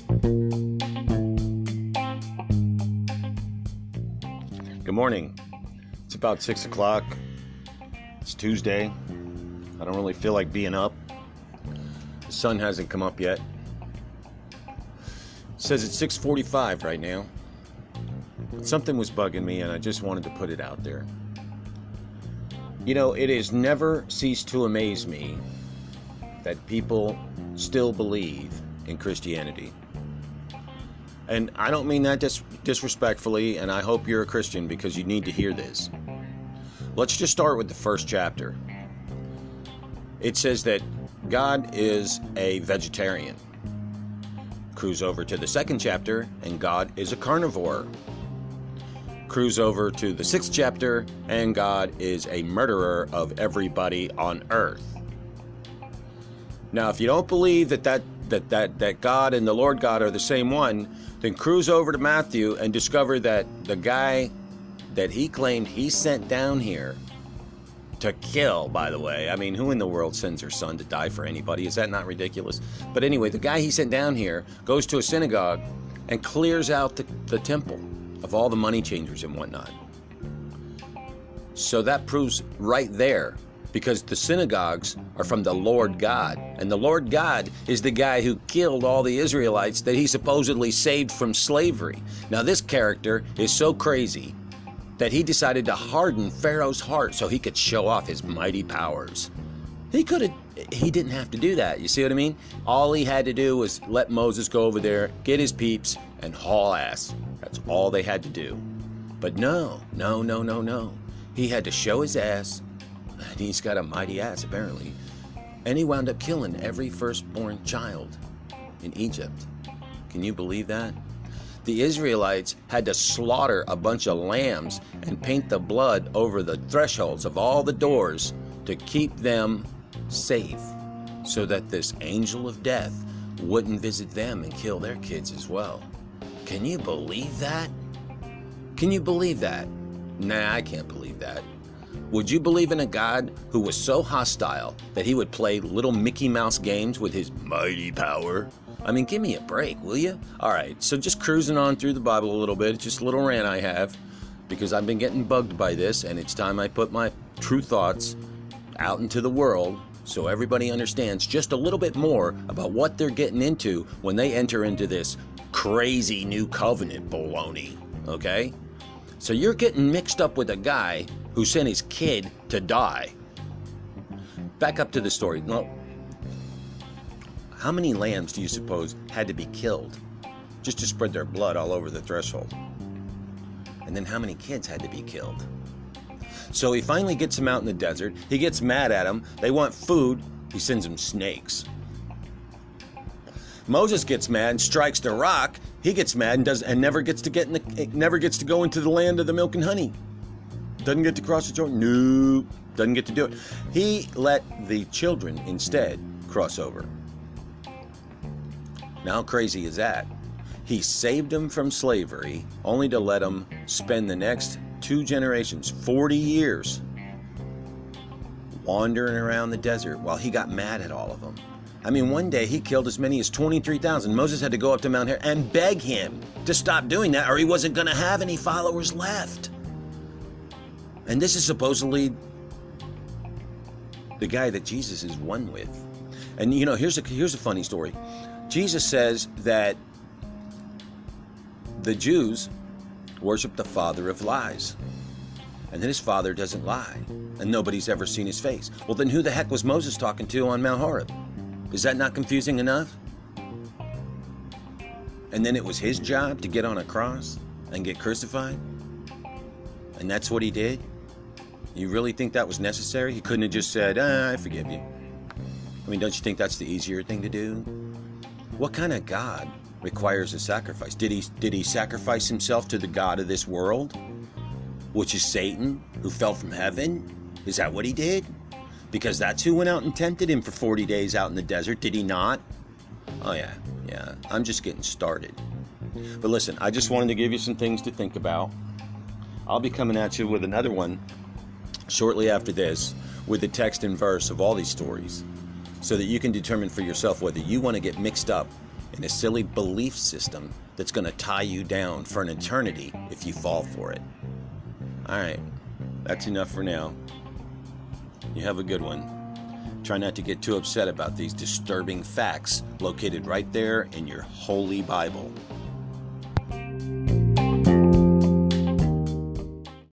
Good morning. It's about 6 o'clock. It's Tuesday. I don't really feel like being up. The sun hasn't come up yet. It says it's 6:45 right now. Something was bugging me and I just wanted to put it out there. You know, it has never ceased to amaze me that people still believe in Christianity. And I don't mean that disrespectfully, and I hope you're a Christian because you need to hear this. Let's just start with the first chapter. It says that God is a vegetarian. Cruise over to the second chapter, and God is a carnivore. Cruise over to the sixth chapter, and God is a murderer of everybody on earth. Now, if you don't believe that God and the Lord God are the same one, then cruise over to Matthew and discover that the guy that he claimed he sent down here to kill, by the way. I mean, who in the world sends their son to die for anybody? Is that not ridiculous? But anyway, the guy he sent down here goes to a synagogue and clears out the temple of all the money changers and whatnot. So that proves right there, because the synagogues are from the Lord God. And the Lord God is the guy who killed all the Israelites that he supposedly saved from slavery. Now this character is so crazy that he decided to harden Pharaoh's heart so he could show off his mighty powers. He didn't have to do that. You see what I mean? All he had to do was let Moses go over there, get his peeps, and haul ass. That's all they had to do. But no. He had to show his ass. And he's got a mighty ass, apparently. And he wound up killing every firstborn child in Egypt. Can you believe that? The Israelites had to slaughter a bunch of lambs and paint the blood over the thresholds of all the doors to keep them safe, so that this angel of death wouldn't visit them and kill their kids as well. Can you believe that? Can you believe that? Nah, I can't believe that. Would you believe in a God who was so hostile that he would play little Mickey Mouse games with his mighty power? I mean, give me a break, will you? All right, so just cruising on through the Bible a little bit. It's just a little rant I have because I've been getting bugged by this, and it's time I put my true thoughts out into the world so everybody understands just a little bit more about what they're getting into when they enter into this crazy new covenant baloney, okay? So you're getting mixed up with a guy who sent his kid to die. Back up to the story. Now, how many lambs do you suppose had to be killed just to spread their blood all over the threshold? And then how many kids had to be killed? So he finally gets them out in the desert. He gets mad at them. They want food. He sends them snakes. Moses gets mad and strikes the rock. He gets mad and never gets to go into the land of the milk and honey. Doesn't get to cross the Jordan. Nope. Doesn't get to do it. He let the children instead cross over. Now how crazy is that? He saved them from slavery only to let them spend the next 2 generations, 40 years, wandering around the desert while he got mad at all of them. I mean, one day he killed as many as 23,000. Moses had to go up to Mount Hermon and beg him to stop doing that or he wasn't going to have any followers left. And this is supposedly the guy that Jesus is one with. And you know, here's a funny story. Jesus says that the Jews worship the father of lies, and that his father doesn't lie, and nobody's ever seen his face. Well, then who the heck was Moses talking to on Mount Horeb? Is that not confusing enough? And then it was his job to get on a cross and get crucified? And that's what he did? You really think that was necessary? He couldn't have just said, I forgive you. I mean, don't you think that's the easier thing to do? What kind of God requires a sacrifice? Did he sacrifice himself to the God of this world, which is Satan, who fell from heaven? Is that what he did? Because that's who went out and tempted him for 40 days out in the desert, did he not? Oh yeah, I'm just getting started. But listen, I just wanted to give you some things to think about. I'll be coming at you with another one shortly after this with the text and verse of all these stories so that you can determine for yourself whether you want to get mixed up in a silly belief system that's going to tie you down for an eternity if you fall for it. Alright, that's enough for now. You have a good one. Try not to get too upset about these disturbing facts located right there in your holy Bible.